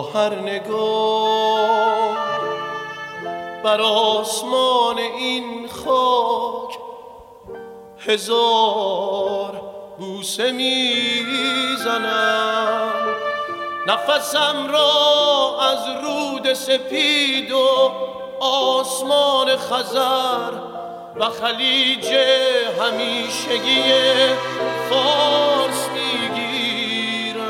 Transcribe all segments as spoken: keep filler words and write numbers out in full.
هر نگاه بر آسمان این خاک هزار بوسه میزنم. نفسم را از رود سپید و آسمان خزر و خلیج همیشگی فارس میگیرم.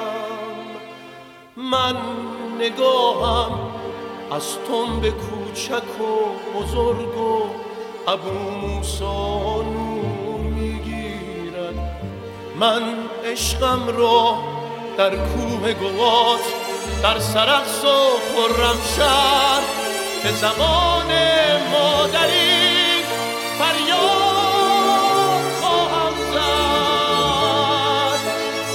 من نگاهم از تنب کوچک و بزرگ و ابو موسی نور میگیرد. من عشقم را در کوه گوات در سرخس و خرمشهر به زبان مادری فریاد خواهم زد،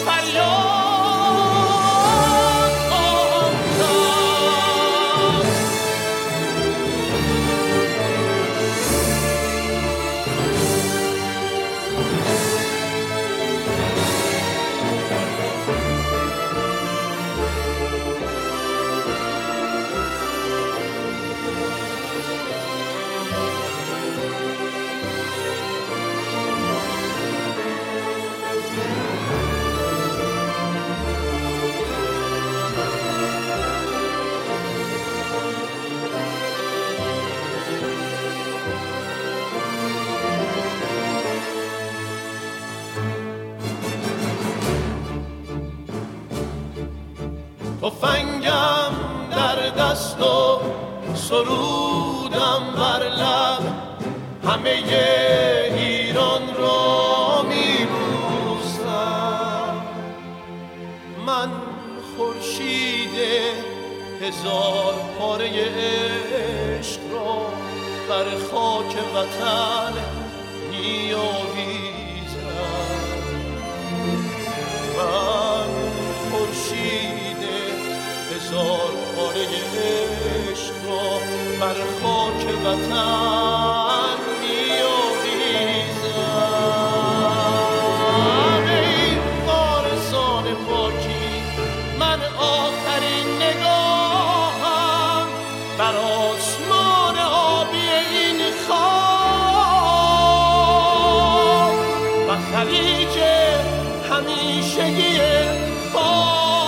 فریاد خواهم زد. تفنگم در دست و سرودم بر لب همه ایران را میبوسم. من خورشید هزار پاره عشق را بر خاک وطن میآویزم. من خورشید هزار پاره عشق را بر خاک وطن میآویزم. ای وارثان پاکی، من آخرین نگاهم بر آسمان آبی این خاک و خلیج همیشگی فارس